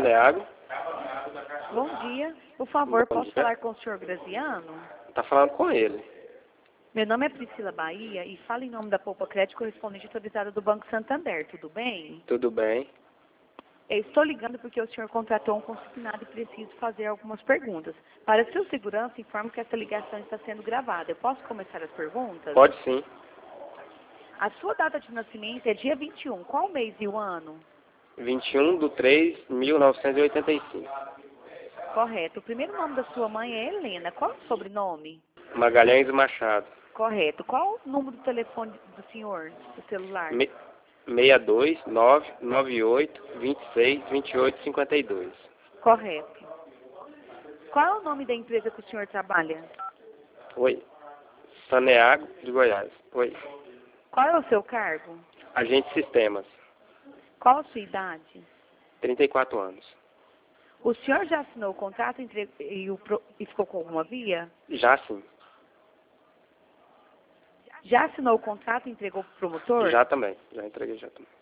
Saneago. Bom dia. Por favor, Bom posso dia. falar com o senhor Graziano? Tá falando com ele. Meu nome é Priscila Bahia e falo em nome da Poupa Crédito, correspondente autorizada do Banco Santander. Tudo bem? Tudo bem? Eu estou ligando porque o senhor contratou um consignado e preciso fazer algumas perguntas. Para sua segurança, informo que essa ligação está sendo gravada. Eu posso começar as perguntas? Pode sim. A sua data de nascimento é dia 21. Qual mês e o ano? 21/3/1985. Correto. O primeiro nome da sua mãe é Helena. Qual é o sobrenome? Magalhães Machado. Correto. Qual o número do telefone do senhor, do celular? 62/998/26/28/52. Correto. Qual é o nome da empresa que o senhor trabalha? Oi. Saneago de Goiás. Oi. Qual é o seu cargo? Agente de Sistemas. Qual a sua idade? 34 anos. O senhor já assinou o contrato e ficou com alguma via? Já sim. Já assinou o contrato e entregou para o promotor? Já também. Já entreguei já também.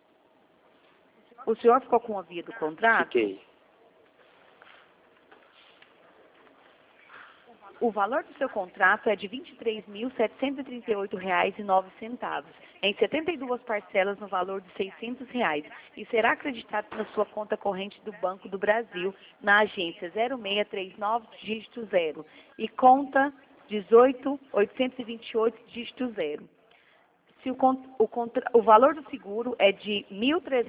O senhor ficou com a via do contrato? Fiquei. O valor do seu contrato é de R$ 23.738,09, em 72 parcelas no valor de R$ 600 e será acreditado na sua conta corrente do Banco do Brasil, na agência 0639, dígito 0, e conta 18828, dígito 0. Se o valor do seguro é de R$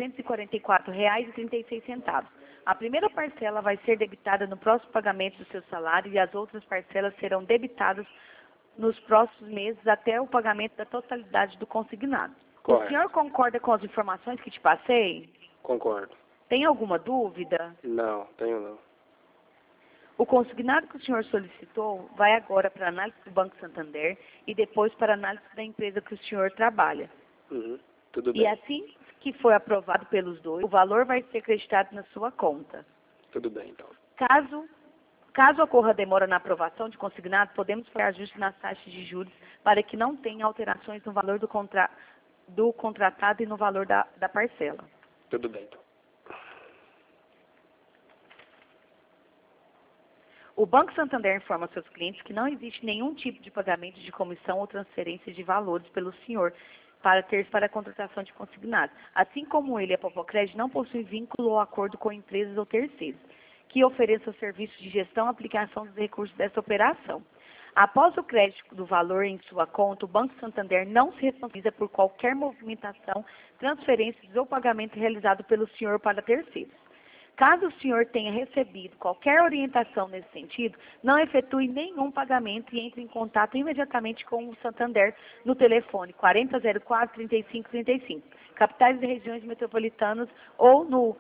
1.344,36. A primeira parcela vai ser debitada no próximo pagamento do seu salário e as outras parcelas serão debitadas nos próximos meses até o pagamento da totalidade do consignado. Correto. O senhor concorda com as informações que te passei? Concordo. Tem alguma dúvida? Não, tenho não. O consignado que o senhor solicitou vai agora para a análise do Banco Santander e depois para a análise da empresa que o senhor trabalha. Uhum. Tudo E bem. assim que for aprovado pelos dois, o valor vai ser acreditado na sua conta. Tudo bem, então. Caso ocorra demora na aprovação de consignado, podemos fazer ajustes nas taxas de juros para que não tenha alterações no valor do contratado e no valor da parcela. Tudo bem, então. O Banco Santander informa seus clientes que não existe nenhum tipo de pagamento de comissão ou transferência de valores pelo senhor para a contratação de consignado. Assim como ele, a Popocred não possui vínculo ou acordo com empresas ou terceiros que ofereçam serviços de gestão e aplicação dos recursos dessa operação. Após o crédito do valor em sua conta, o Banco Santander não se responsabiliza por qualquer movimentação, transferências ou pagamento realizado pelo senhor para terceiros. Caso o senhor tenha recebido qualquer orientação nesse sentido, não efetue nenhum pagamento e entre em contato imediatamente com o Santander no telefone 4004-3535, capitais e regiões metropolitanas, ou no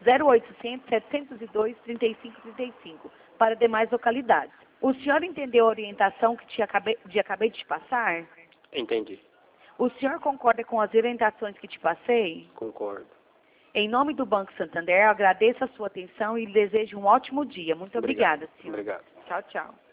0800-702-3535, para demais localidades. O senhor entendeu a orientação que acabei de te passar? Entendi. O senhor concorda com as orientações que te passei? Concordo. Em nome do Banco Santander, eu agradeço a sua atenção e lhe desejo um ótimo dia. Muito obrigada, senhor. Obrigado. Tchau, tchau.